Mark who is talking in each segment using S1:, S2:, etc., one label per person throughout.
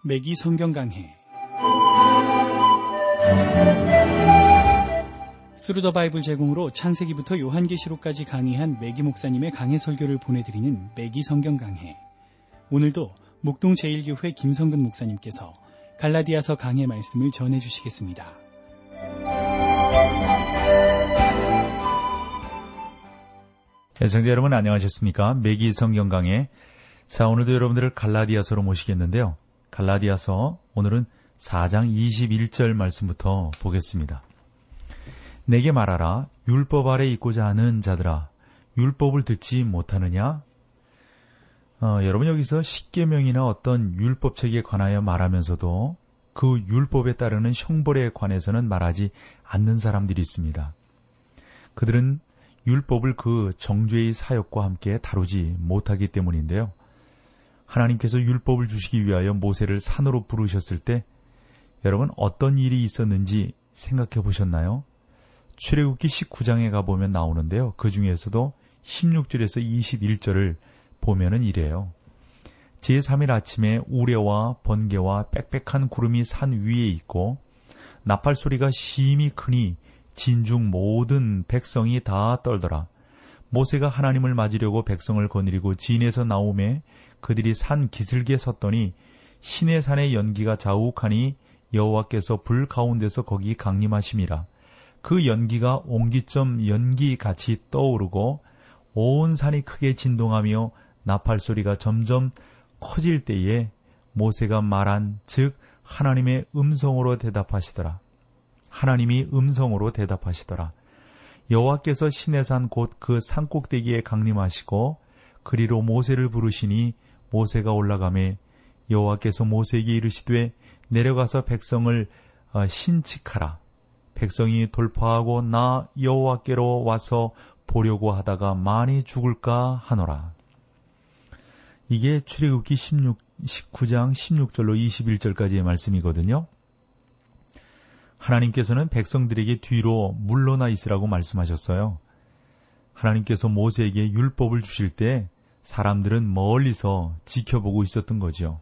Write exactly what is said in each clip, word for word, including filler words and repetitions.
S1: 매기 성경 강해 스루 더 바이블 제공으로 창세기부터 요한계시록까지 강의한 매기 목사님의 강해 설교를 보내드리는 매기 성경 강해. 오늘도 목동 제일교회 김성근 목사님께서 갈라디아서 강해 말씀을 전해주시겠습니다.
S2: 애청자 여러분 안녕하셨습니까? 매기 성경 강해. 자, 오늘도 여러분들을 갈라디아서로 모시겠는데요. 갈라디아서 오늘은 사 장 이십일 절 말씀부터 보겠습니다. 내게 말하라. 율법 아래 있고자 하는 자들아, 율법을 듣지 못하느냐? 어, 여러분 여기서 십계명이나 어떤 율법책에 관하여 말하면서도 그 율법에 따르는 형벌에 관해서는 말하지 않는 사람들이 있습니다. 그들은 율법을 그 정죄의 사역과 함께 다루지 못하기 때문인데요. 하나님께서 율법을 주시기 위하여 모세를 산으로 부르셨을 때 여러분 어떤 일이 있었는지 생각해 보셨나요? 출애굽기 십구 장에 가보면 나오는데요. 그 중에서도 십육 절에서 이십일 절을 보면은 이래요. 제삼 일 아침에 우레와 번개와 빽빽한 구름이 산 위에 있고 나팔 소리가 심히 크니 진중 모든 백성이 다 떨더라. 모세가 하나님을 맞으려고 백성을 거느리고 진에서 나오매 그들이 산 기슭에 섰더니 시내산의 연기가 자욱하니 여호와께서 불 가운데서 거기 강림하심이라. 그 연기가 옹기점 연기같이 떠오르고 온 산이 크게 진동하며 나팔 소리가 점점 커질 때에 모세가 말한 즉 하나님의 음성으로 대답하시더라. 하나님이 음성으로 대답하시더라. 여호와께서 시내산 곧 그 산꼭대기에 강림하시고 그리로 모세를 부르시니 모세가 올라가매 여호와께서 모세에게 이르시되 내려가서 백성을 신칙하라. 백성이 돌파하고 나 여호와께로 와서 보려고 하다가 많이 죽을까 하노라. 이게 출애굽기 십구 장 십육 절로 이십일 절까지의 말씀이거든요. 하나님께서는 백성들에게 뒤로 물러나 있으라고 말씀하셨어요. 하나님께서 모세에게 율법을 주실 때 사람들은 멀리서 지켜보고 있었던 거죠.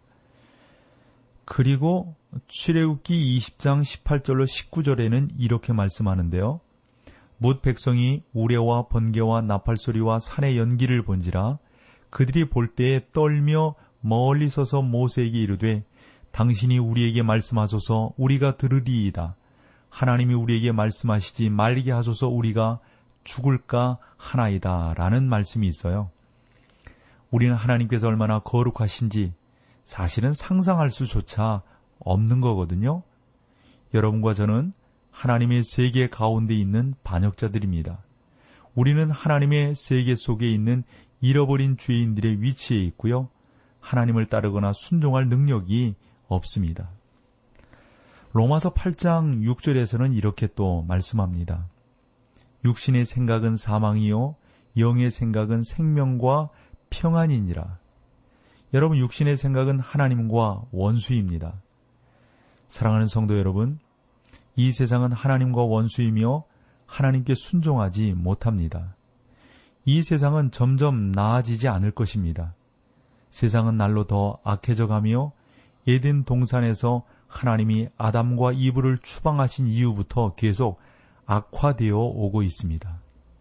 S2: 그리고 출애굽기 이십 장 십팔 절로 십구 절에는 이렇게 말씀하는데요. 뭇 백성이 우레와 번개와 나팔 소리와 산의 연기를 본지라 그들이 볼 때에 떨며 멀리 서서 모세에게 이르되 당신이 우리에게 말씀하소서 우리가 들으리이다. 하나님이 우리에게 말씀하시지 말게 하소서 우리가 죽을까 하나이다 라는 말씀이 있어요. 우리는 하나님께서 얼마나 거룩하신지 사실은 상상할 수조차 없는 거거든요. 여러분과 저는 하나님의 세계 가운데 있는 반역자들입니다. 우리는 하나님의 세계 속에 있는 잃어버린 죄인들의 위치에 있고요. 하나님을 따르거나 순종할 능력이 없습니다. 로마서 팔 장 육 절에서는 이렇게 또 말씀합니다. 육신의 생각은 사망이요 영의 생각은 생명과 평안이니라. 여러분 육신의 생각은 하나님과 원수입니다. 사랑하는 성도 여러분, 이 세상은 하나님과 원수이며 하나님께 순종하지 못합니다. 이 세상은 점점 나아지지 않을 것입니다. 세상은 날로 더 악해져 가며 에덴 동산에서 하나님이 아담과 이브를 추방하신 이후부터 계속 악화되어 오고 있습니다.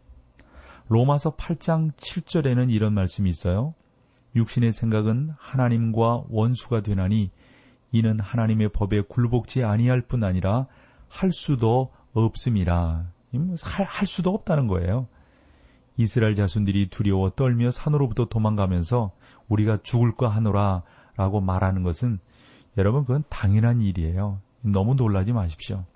S2: 로마서 팔 장 칠 절에는 이런 말씀이 있어요. 육신의 생각은 하나님과 원수가 되나니 이는 하나님의 법에 굴복지 아니할 뿐 아니라 할 수도 없음이라. 할, 할 수도 없다는 거예요. 이스라엘 자손들이 두려워 떨며 산으로부터 도망가면서 우리가 죽을까 하노라 라고 말하는 것은 여러분 그건 당연한 일이에요. 너무 놀라지 마십시오.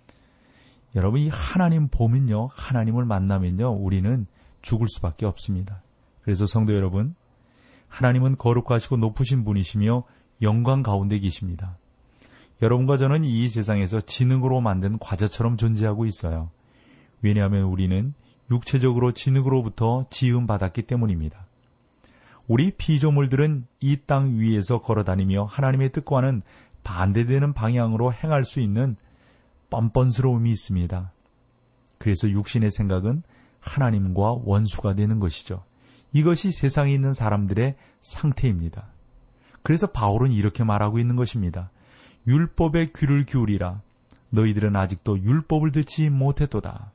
S2: 여러분 이 하나님 보면요, 하나님을 만나면요 우리는 죽을 수밖에 없습니다. 그래서 성도 여러분, 하나님은 거룩하시고 높으신 분이시며 영광 가운데 계십니다. 여러분과 저는 이 세상에서 지능으로 만든 과자처럼 존재하고 있어요. 왜냐하면 우리는 육체적으로 지능으로부터 지음받았기 때문입니다. 우리 피조물들은 이 땅 위에서 걸어다니며 하나님의 뜻과는 반대되는 방향으로 행할 수 있는 뻔뻔스러움이 있습니다. 그래서 육신의 생각은 하나님과 원수가 되는 것이죠. 이것이 세상에 있는 사람들의 상태입니다. 그래서 바울은 이렇게 말하고 있는 것입니다. 율법에 귀를 기울이라. 너희들은 아직도 율법을 듣지 못했도다.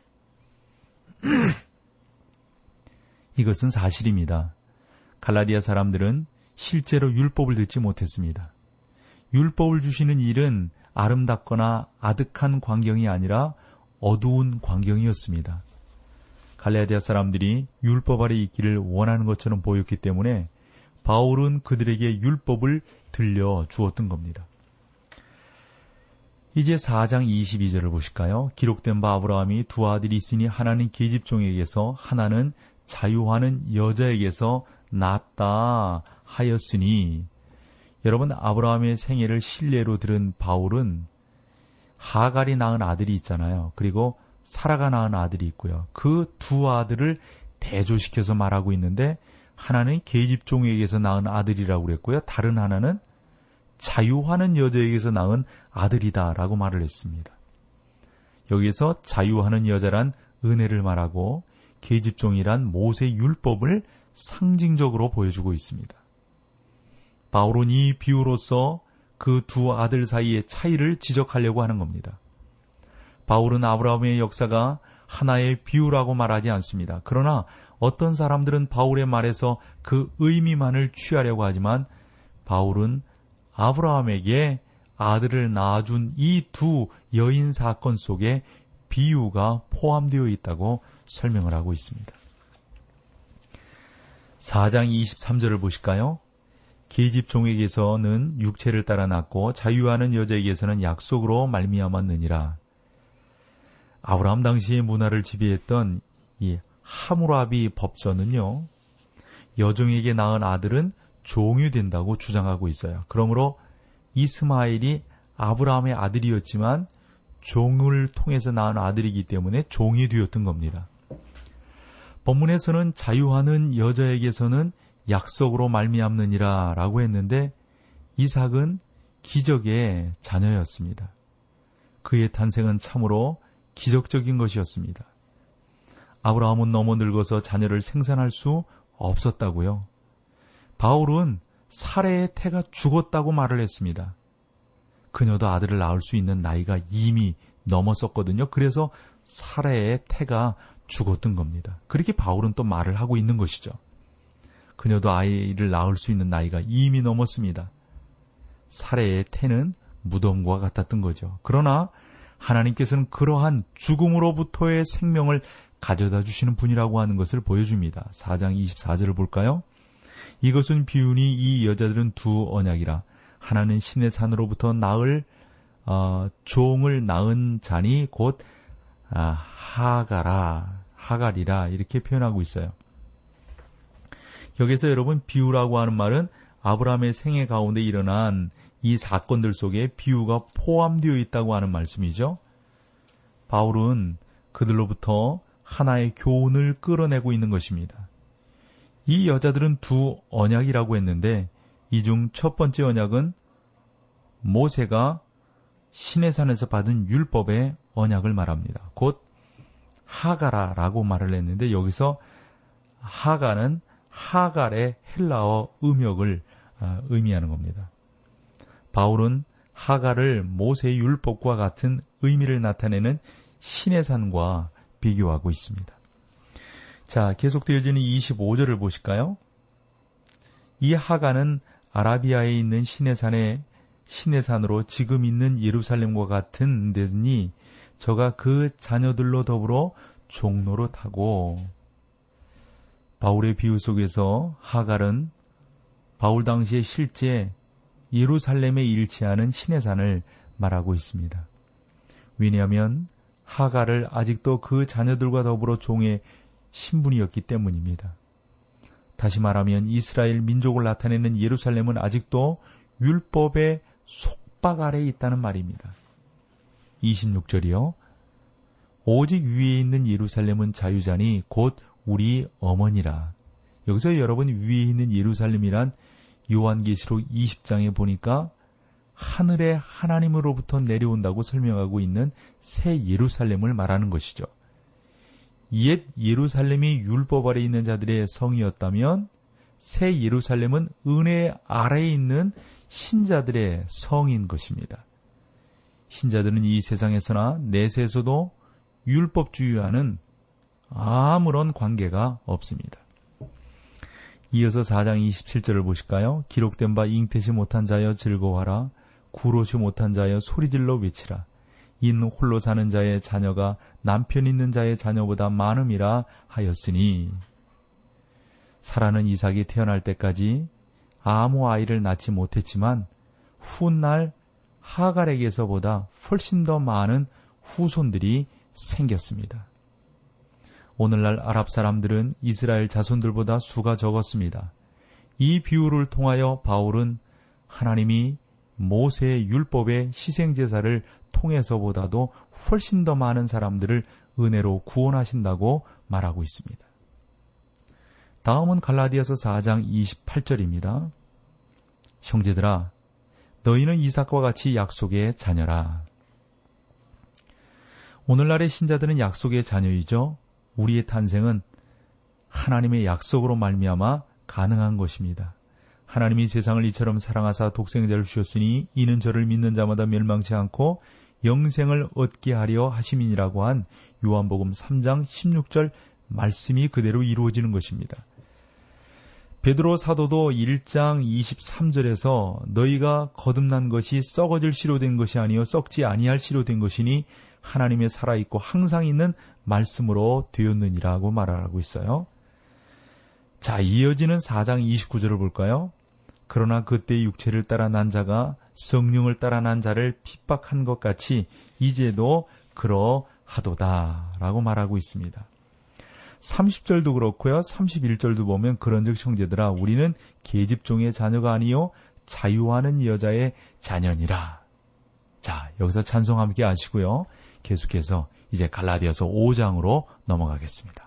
S2: 이것은 사실입니다. 갈라디아 사람들은 실제로 율법을 듣지 못했습니다. 율법을 주시는 일은 아름답거나 아득한 광경이 아니라 어두운 광경이었습니다. 갈라디아 사람들이 율법 아래 있기를 원하는 것처럼 보였기 때문에 바울은 그들에게 율법을 들려 주었던 겁니다. 이제 사 장 이십이 절을 보실까요? 기록된 바 아브라함이 두 아들이 있으니 하나는 계집종에게서 하나는 자유하는 여자에게서 낳았다 하였으니, 여러분, 아브라함의 생애를 신뢰로 들은 바울은 하갈이 낳은 아들이 있잖아요. 그리고 사라가 낳은 아들이 있고요. 그 두 아들을 대조시켜서 말하고 있는데, 하나는 계집종에게서 낳은 아들이라고 그랬고요. 다른 하나는 자유하는 여자에게서 낳은 아들이다라고 말을 했습니다. 여기서 자유하는 여자란 은혜를 말하고 계집종이란 모세 율법을 상징적으로 보여주고 있습니다. 바울은 이 비유로서 그 두 아들 사이의 차이를 지적하려고 하는 겁니다. 바울은 아브라함의 역사가 하나의 비유라고 말하지 않습니다. 그러나 어떤 사람들은 바울의 말에서 그 의미만을 취하려고 하지만 바울은 아브라함에게 아들을 낳아준 이 두 여인 사건 속에 비유가 포함되어 있다고 설명을 하고 있습니다. 사 장 이십삼 절을 보실까요? 계집종에게서는 육체를 따라 낳고 자유하는 여자에게서는 약속으로 말미암았느니라. 아브라함 당시의 문화를 지배했던 이 하무라비 법전은요, 여종에게 낳은 아들은 종이 된다고 주장하고 있어요. 그러므로 이스마엘이 아브라함의 아들이었지만 종을 통해서 낳은 아들이기 때문에 종이 되었던 겁니다. 본문에서는 자유하는 여자에게서는 약속으로 말미암느니라 라고 했는데, 이삭은 기적의 자녀였습니다. 그의 탄생은 참으로 기적적인 것이었습니다. 아브라함은 너무 늙어서 자녀를 생산할 수 없었다고요. 바울은 사레의 태가 죽었다고 말을 했습니다. 그녀도 아들을 낳을 수 있는 나이가 이미 넘었었거든요. 그래서 사레의 태가 죽었던 겁니다. 그렇게 바울은 또 말을 하고 있는 것이죠. 그녀도 아이를 낳을 수 있는 나이가 이미 넘었습니다. 사레의 태는 무덤과 같았던 거죠. 그러나 하나님께서는 그러한 죽음으로부터의 생명을 가져다 주시는 분이라고 하는 것을 보여줍니다. 사 장 이십사 절을 볼까요? 이것은 비유니 이 여자들은 두 언약이라. 하나는 신의 산으로부터 낳을 어, 종을 낳은 자니 곧 아, 하가라, 하갈이라 이렇게 표현하고 있어요. 여기서 여러분, 비유라고 하는 말은 아브라함의 생애 가운데 일어난 이 사건들 속에 비유가 포함되어 있다고 하는 말씀이죠. 바울은 그들로부터 하나의 교훈을 끌어내고 있는 것입니다. 이 여자들은 두 언약이라고 했는데, 이 중 첫 번째 언약은 모세가 시내산에서 받은 율법의 언약을 말합니다. 곧 하가라라고 말을 했는데, 여기서 하가는 하갈의 헬라어 음역을 의미하는 겁니다. 바울은 하갈을 모세의 율법과 같은 의미를 나타내는 시내산과 비교하고 있습니다. 자, 계속되어지는 이십오 절을 보실까요? 이 하갈은 아라비아에 있는 시내산의 시내산으로 지금 있는 예루살렘과 같은 데니 저가 그 자녀들로 더불어 종로로 타고, 바울의 비유 속에서 하갈은 바울 당시에 실제 예루살렘에 일치하는 시내산을 말하고 있습니다. 왜냐하면 하갈을 아직도 그 자녀들과 더불어 종의 신분이었기 때문입니다. 다시 말하면 이스라엘 민족을 나타내는 예루살렘은 아직도 율법의 속박 아래에 있다는 말입니다. 이십육 절이요. 오직 위에 있는 예루살렘은 자유자니 곧 우리 어머니라. 여기서 여러분, 위에 있는 예루살렘이란 요한계시록 이십 장에 보니까 하늘의 하나님으로부터 내려온다고 설명하고 있는 새 예루살렘을 말하는 것이죠. 옛 예루살렘이 율법 아래 있는 자들의 성이었다면 새 예루살렘은 은혜 아래에 있는 신자들의 성인 것입니다. 신자들은 이 세상에서나 내세에서도 율법주의와는 아무런 관계가 없습니다. 이어서 사 장 이십칠 절을 보실까요? 기록된 바 잉태치 못한 자여 즐거워하라. 구로치 못한 자여 소리질러 외치라. 인 홀로 사는 자의 자녀가 남편 있는 자의 자녀보다 많음이라 하였으니. 사라는 이삭이 태어날 때까지 아무 아이를 낳지 못했지만 훗날 하갈에게서보다 훨씬 더 많은 후손들이 생겼습니다. 오늘날 아랍 사람들은 이스라엘 자손들보다 수가 적었습니다. 이 비유를 통하여 바울은 하나님이 모세의 율법의 희생제사를 통해서보다도 훨씬 더 많은 사람들을 은혜로 구원하신다고 말하고 있습니다. 다음은 갈라디아서 사 장 이십팔 절입니다. 형제들아, 너희는 이삭과 같이 약속의 자녀라. 오늘날의 신자들은 약속의 자녀이죠. 우리의 탄생은 하나님의 약속으로 말미암아 가능한 것입니다. 하나님이 세상을 이처럼 사랑하사 독생자를 주셨으니 이는 저를 믿는 자마다 멸망치 않고 영생을 얻게 하려 하심이니라고 한 요한복음 삼 장 십육 절 말씀이 그대로 이루어지는 것입니다. 베드로 사도도 일 장 이십삼 절에서 너희가 거듭난 것이 썩어질 씨로 된 것이 아니요 썩지 아니할 씨로 된 것이니 하나님의 살아있고 항상 있는 말씀으로 되었느니라고 말하고 있어요. 자, 이어지는 사 장 이십구 절을 볼까요? 그러나 그때 육체를 따라 난 자가 성령을 따라 난 자를 핍박한 것 같이 이제도 그러하도다 라고 말하고 있습니다. 삼십 절도 그렇고요. 삼십일 절도 보면 그런즉 형제들아 우리는 계집종의 자녀가 아니요 자유하는 여자의 자녀니라. 자, 여기서 찬송 함께 하시고요. 계속해서 이제 갈라디아서 오 장으로 넘어가겠습니다.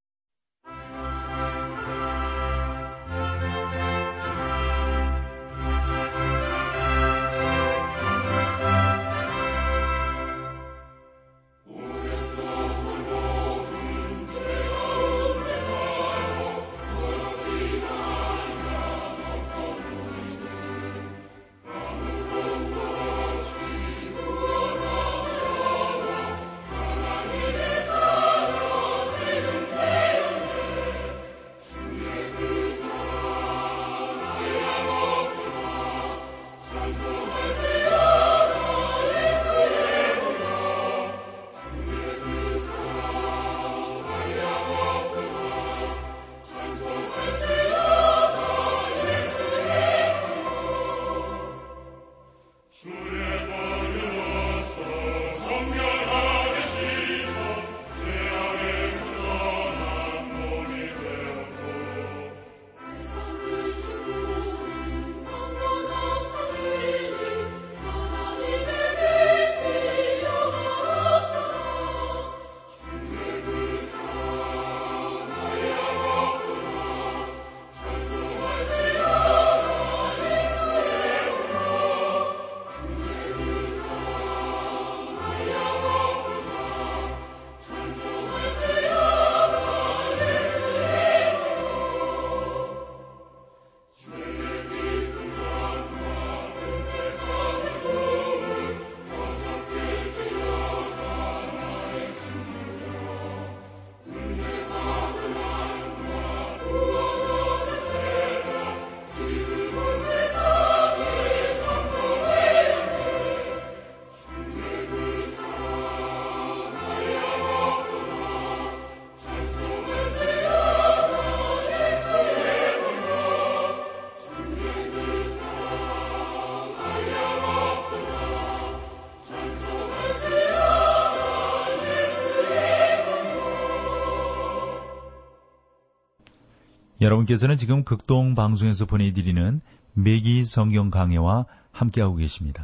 S2: 여러분께서는 지금 극동 방송에서 보내드리는 매기 성경 강해와 함께하고 계십니다.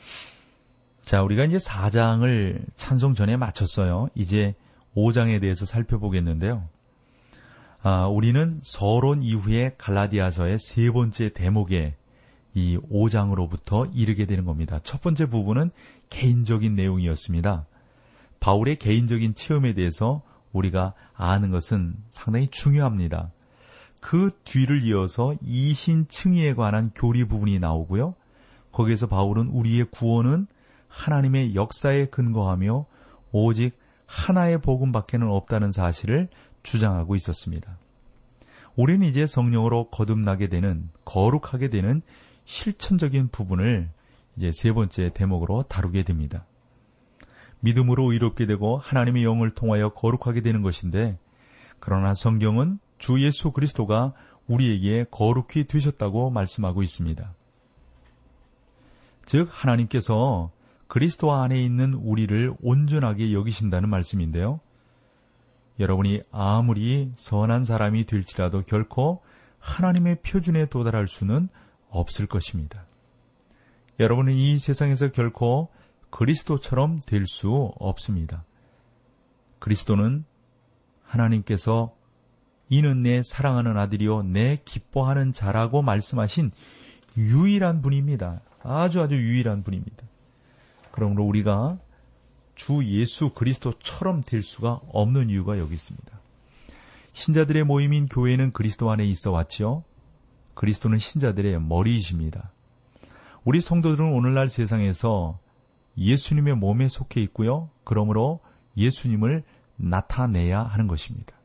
S2: 자, 우리가 이제 사 장을 찬송 전에 마쳤어요. 이제 오 장에 대해서 살펴보겠는데요. 아, 우리는 서론 이후에 갈라디아서의 세 번째 대목에 이 오 장으로부터 이르게 되는 겁니다. 첫 번째 부분은 개인적인 내용이었습니다. 바울의 개인적인 체험에 대해서 우리가 아는 것은 상당히 중요합니다. 그 뒤를 이어서 이신칭의에 관한 교리 부분이 나오고요. 거기에서 바울은 우리의 구원은 하나님의 역사에 근거하며 오직 하나의 복음밖에는 없다는 사실을 주장하고 있었습니다. 우리는 이제 성령으로 거듭나게 되는, 거룩하게 되는 실천적인 부분을 이제 세 번째 대목으로 다루게 됩니다. 믿음으로 의롭게 되고 하나님의 영을 통하여 거룩하게 되는 것인데, 그러나 성경은 주 예수 그리스도가 우리에게 거룩히 되셨다고 말씀하고 있습니다. 즉 하나님께서 그리스도 안에 있는 우리를 온전하게 여기신다는 말씀인데요. 여러분이 아무리 선한 사람이 될지라도 결코 하나님의 표준에 도달할 수는 없을 것입니다. 여러분은 이 세상에서 결코 그리스도처럼 될 수 없습니다. 그리스도는 하나님께서 이는 내 사랑하는 아들이요 내 기뻐하는 자라고 말씀하신 유일한 분입니다. 아주 아주 유일한 분입니다. 그러므로 우리가 주 예수 그리스도처럼 될 수가 없는 이유가 여기 있습니다. 신자들의 모임인 교회는 그리스도 안에 있어 왔죠. 그리스도는 신자들의 머리이십니다. 우리 성도들은 오늘날 세상에서 예수님의 몸에 속해 있고요. 그러므로 예수님을 나타내야 하는 것입니다.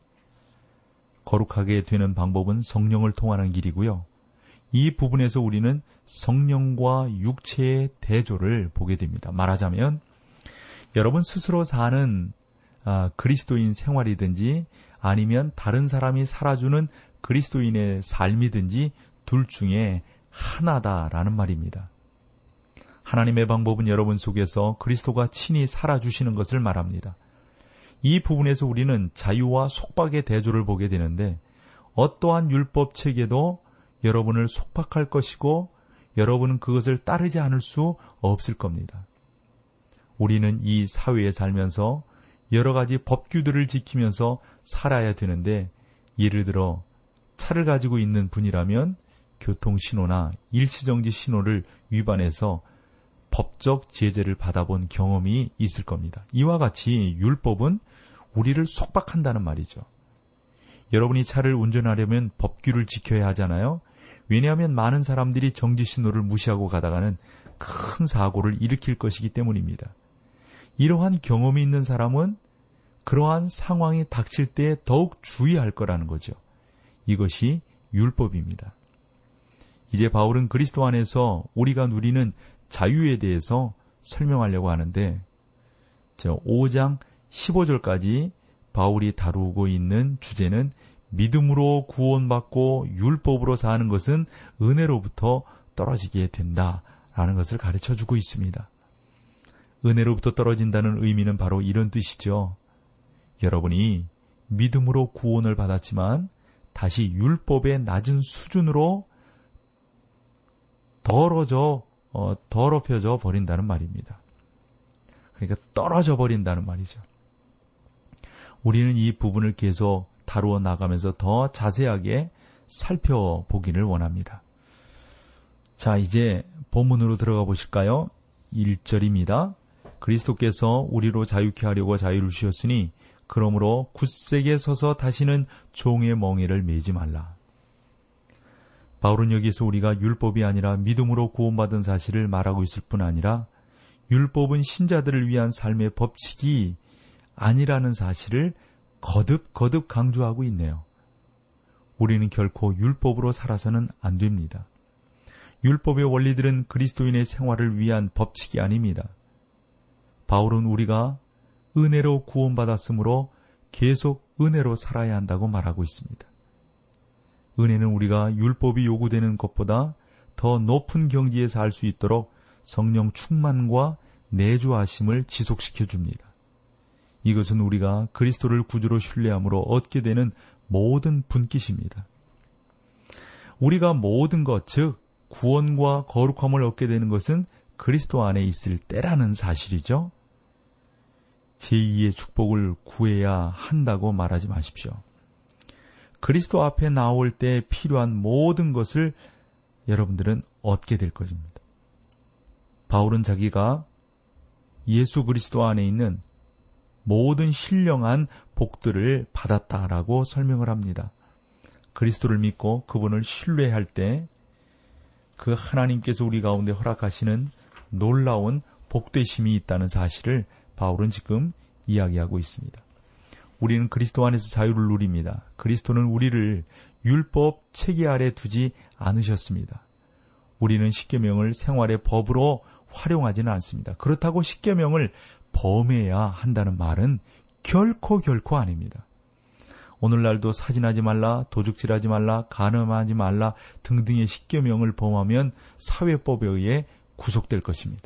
S2: 거룩하게 되는 방법은 성령을 통하는 길이고요. 이 부분에서 우리는 성령과 육체의 대조를 보게 됩니다. 말하자면 여러분 스스로 사는 아, 그리스도인 생활이든지 아니면 다른 사람이 살아주는 그리스도인의 삶이든지 둘 중에 하나다라는 말입니다. 하나님의 방법은 여러분 속에서 그리스도가 친히 살아주시는 것을 말합니다. 이 부분에서 우리는 자유와 속박의 대조를 보게 되는데 어떠한 율법 체계도 여러분을 속박할 것이고 여러분은 그것을 따르지 않을 수 없을 겁니다. 우리는 이 사회에 살면서 여러 가지 법규들을 지키면서 살아야 되는데 예를 들어 차를 가지고 있는 분이라면 교통신호나 일시정지 신호를 위반해서 법적 제재를 받아본 경험이 있을 겁니다. 이와 같이 율법은 우리를 속박한다는 말이죠. 여러분이 차를 운전하려면 법규를 지켜야 하잖아요. 왜냐하면 많은 사람들이 정지신호를 무시하고 가다가는 큰 사고를 일으킬 것이기 때문입니다. 이러한 경험이 있는 사람은 그러한 상황이 닥칠 때 더욱 주의할 거라는 거죠. 이것이 율법입니다. 이제 바울은 그리스도 안에서 우리가 누리는 자유에 대해서 설명하려고 하는데 저 오 장 십오 절까지 바울이 다루고 있는 주제는 믿음으로 구원받고 율법으로 사는 것은 은혜로부터 떨어지게 된다라는 것을 가르쳐주고 있습니다. 은혜로부터 떨어진다는 의미는 바로 이런 뜻이죠. 여러분이 믿음으로 구원을 받았지만 다시 율법의 낮은 수준으로 더러져, 어, 더럽혀져 버린다는 말입니다. 그러니까 떨어져 버린다는 말이죠. 우리는 이 부분을 계속 다루어 나가면서 더 자세하게 살펴보기를 원합니다. 자, 이제 본문으로 들어가 보실까요? 일 절입니다. 그리스도께서 우리로 자유케 하려고 자유를 주셨으니 그러므로 굳세게 서서 다시는 종의 멍에를 매지 말라. 바울은 여기서 우리가 율법이 아니라 믿음으로 구원받은 사실을 말하고 있을 뿐 아니라 율법은 신자들을 위한 삶의 법칙이 아니라는 사실을 거듭 거듭 강조하고 있네요. 우리는 결코 율법으로 살아서는 안 됩니다. 율법의 원리들은 그리스도인의 생활을 위한 법칙이 아닙니다. 바울은 우리가 은혜로 구원받았으므로 계속 은혜로 살아야 한다고 말하고 있습니다. 은혜는 우리가 율법이 요구되는 것보다 더 높은 경지에 살 수 있도록 성령 충만과 내주하심을 지속시켜 줍니다. 이것은 우리가 그리스도를 구주로 신뢰함으로 얻게 되는 모든 분깃입니다. 우리가 모든 것, 즉 구원과 거룩함을 얻게 되는 것은 그리스도 안에 있을 때라는 사실이죠. 제이의 축복을 구해야 한다고 말하지 마십시오. 그리스도 앞에 나올 때 필요한 모든 것을 여러분들은 얻게 될 것입니다. 바울은 자기가 예수 그리스도 안에 있는 모든 신령한 복들을 받았다라고 설명을 합니다. 그리스도를 믿고 그분을 신뢰할 때 그 하나님께서 우리 가운데 허락하시는 놀라운 복되심이 있다는 사실을 바울은 지금 이야기하고 있습니다. 우리는 그리스도 안에서 자유를 누립니다. 그리스도는 우리를 율법 체계 아래 두지 않으셨습니다. 우리는 십계명을 생활의 법으로 활용하지는 않습니다. 그렇다고 십계명을 범해야 한다는 말은 결코 결코 아닙니다. 오늘날도 사진하지 말라, 도둑질하지 말라, 간음하지 말라 등등의 십계명을 범하면 사회법에 의해 구속될 것입니다.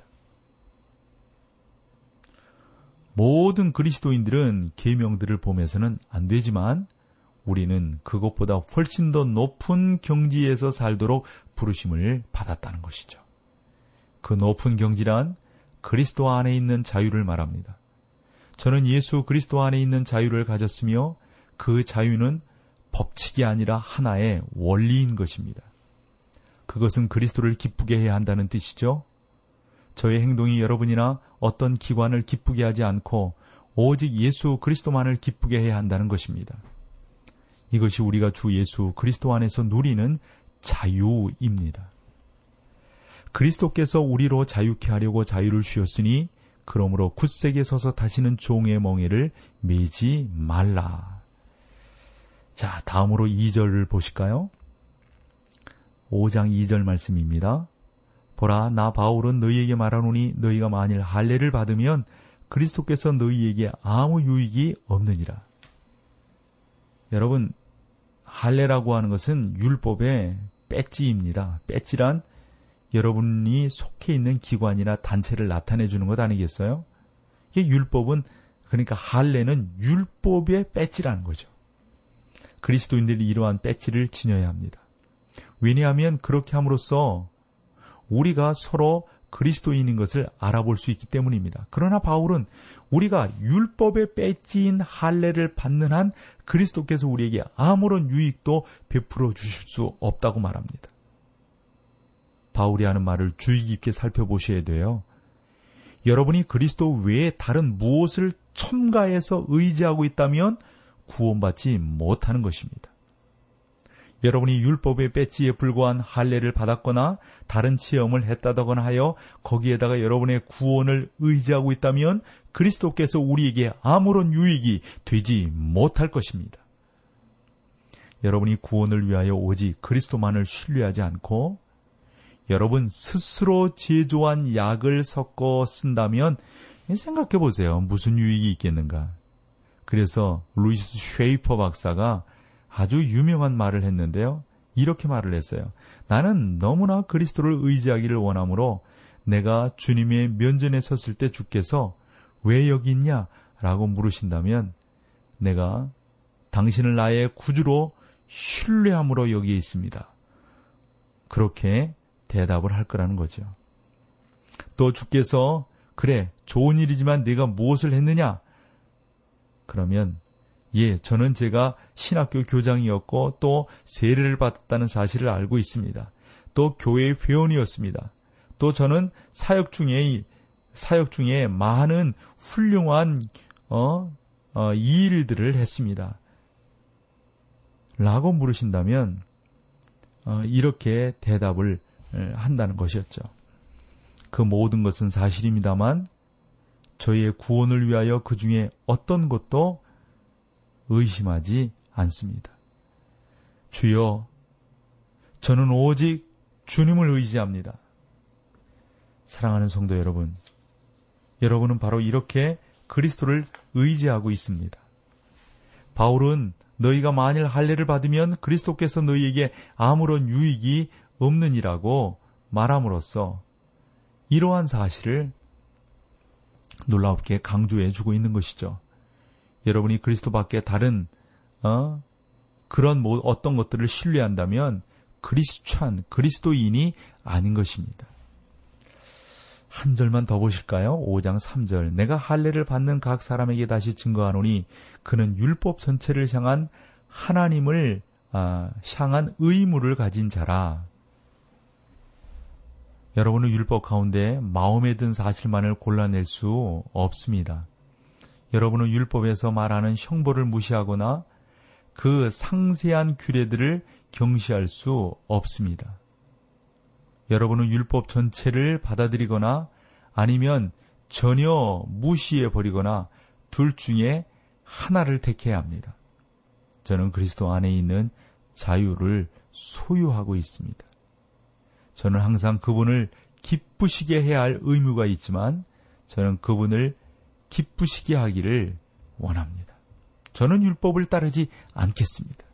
S2: 모든 그리스도인들은 계명들을 범해서는 안 되지만 우리는 그것보다 훨씬 더 높은 경지에서 살도록 부르심을 받았다는 것이죠. 그 높은 경지란 그리스도 안에 있는 자유를 말합니다. 저는 예수 그리스도 안에 있는 자유를 가졌으며 그 자유는 법칙이 아니라 하나의 원리인 것입니다. 그것은 그리스도를 기쁘게 해야 한다는 뜻이죠. 저의 행동이 여러분이나 어떤 기관을 기쁘게 하지 않고 오직 예수 그리스도만을 기쁘게 해야 한다는 것입니다. 이것이 우리가 주 예수 그리스도 안에서 누리는 자유입니다. 그리스도께서 우리로 자유케 하려고 자유를 주셨으니 그러므로 굳세게 서서 다시는 종의 멍에를 매지 말라. 자, 다음으로 이 절을 보실까요? 오 장 이 절 말씀입니다. 보라, 나 바울은 너희에게 말하노니 너희가 만일 할례를 받으면 그리스도께서 너희에게 아무 유익이 없느니라. 여러분, 할례라고 하는 것은 율법의 배지입니다. 배지란 여러분이 속해 있는 기관이나 단체를 나타내 주는 것 아니겠어요? 이게 율법은, 그러니까 할례는 율법의 배지라는 거죠. 그리스도인들이 이러한 배지를 지녀야 합니다. 왜냐하면 그렇게 함으로써 우리가 서로 그리스도인인 것을 알아볼 수 있기 때문입니다. 그러나 바울은 우리가 율법의 배지인 할례를 받는 한 그리스도께서 우리에게 아무런 유익도 베풀어 주실 수 없다고 말합니다. 바울이 하는 말을 주의 깊게 살펴보셔야 돼요. 여러분이 그리스도 외에 다른 무엇을 첨가해서 의지하고 있다면 구원받지 못하는 것입니다. 여러분이 율법의 배지에 불과한 할례를 받았거나 다른 체험을 했다거나 하여 거기에다가 여러분의 구원을 의지하고 있다면 그리스도께서 우리에게 아무런 유익이 되지 못할 것입니다. 여러분이 구원을 위하여 오직 그리스도만을 신뢰하지 않고 여러분 스스로 제조한 약을 섞어 쓴다면 생각해 보세요. 무슨 유익이 있겠는가? 그래서 루이스 쉐이퍼 박사가 아주 유명한 말을 했는데요. 이렇게 말을 했어요. 나는 너무나 그리스도를 의지하기를 원하므로 내가 주님의 면전에 섰을 때 주께서 왜 여기 있냐? 라고 물으신다면 내가 당신을 나의 구주로 신뢰함으로 여기에 있습니다. 그렇게 대답을 할 거라는 거죠. 또 주께서 그래 좋은 일이지만 내가 무엇을 했느냐? 그러면 예, 저는 제가 신학교 교장이었고 또 세례를 받았다는 사실을 알고 있습니다. 또 교회의 회원이었습니다. 또 저는 사역 중에 사역 중에 많은 훌륭한 어, 어, 이 일들을 했습니다. 라고 물으신다면 어, 이렇게 대답을 한다는 것이었죠. 그 모든 것은 사실입니다만 저희의 구원을 위하여 그 중에 어떤 것도 의심하지 않습니다. 주여, 저는 오직 주님을 의지합니다. 사랑하는 성도 여러분, 여러분은 바로 이렇게 그리스도를 의지하고 있습니다. 바울은 너희가 만일 할례를 받으면 그리스도께서 너희에게 아무런 유익이 없느니라고 말함으로써 이러한 사실을 놀랍게 강조해 주고 있는 것이죠. 여러분이 그리스도 밖에 다른 어, 그런 뭐 어떤 것들을 신뢰한다면 그리스찬, 그리스도인이 아닌 것입니다. 한 절만 더 보실까요? 오 장 삼 절. 내가 할례를 받는 각 사람에게 다시 증거하노니 그는 율법 전체를 향한 하나님을 아, 향한 의무를 가진 자라. 여러분은 율법 가운데 마음에 든 사실만을 골라낼 수 없습니다. 여러분은 율법에서 말하는 형벌을 무시하거나 그 상세한 규례들을 경시할 수 없습니다. 여러분은 율법 전체를 받아들이거나 아니면 전혀 무시해버리거나 둘 중에 하나를 택해야 합니다. 저는 그리스도 안에 있는 자유를 소유하고 있습니다. 저는 항상 그분을 기쁘시게 해야 할 의무가 있지만 저는 그분을 기쁘시게 하기를 원합니다. 저는 율법을 따르지 않겠습니다.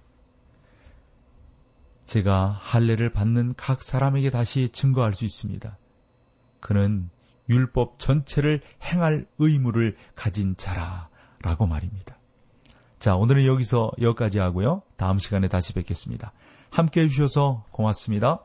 S2: 제가 할례를 받는 각 사람에게 다시 증거할 수 있습니다. 그는 율법 전체를 행할 의무를 가진 자라라고 말입니다. 자, 오늘은 여기서 여기까지 하고요. 다음 시간에 다시 뵙겠습니다. 함께해 주셔서 고맙습니다.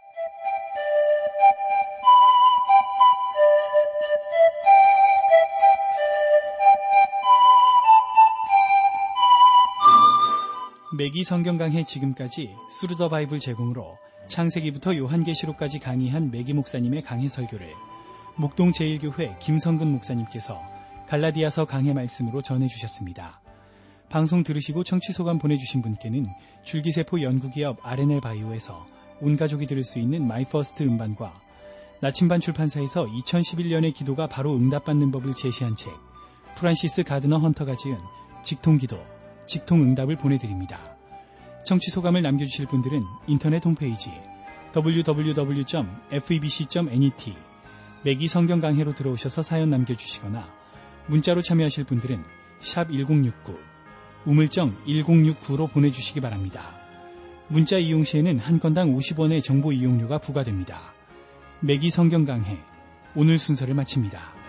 S1: 매기 성경 강해 지금까지 수르더 바이블 제공으로 창세기부터 요한계시록까지 강의한 매기 목사님의 강해 설교를 목동 제일교회 김성근 목사님께서 갈라디아서 강해 말씀으로 전해주셨습니다. 방송 들으시고 청취소감 보내주신 분께는 줄기세포 연구기업 알엔엘 바이오에서 온가족이 들을 수 있는 마이퍼스트 음반과 나침반 출판사에서 이천십일 년의 기도가 바로 응답받는 법을 제시한 책 프란시스 가드너 헌터가 지은 직통기도, 직통응답을 보내드립니다. 청취소감을 남겨주실 분들은 인터넷 홈페이지 더블유 더블유 더블유 점 에프이비씨 점 넷 매기 성경 강해로 들어오셔서 사연 남겨주시거나 문자로 참여하실 분들은 샵 천육십구 우물정 천육십구로 보내주시기 바랍니다. 문자 이용 시에는 한 건당 오십 원의 정보 이용료가 부과됩니다. 매기 성경 강해 오늘 순서를 마칩니다.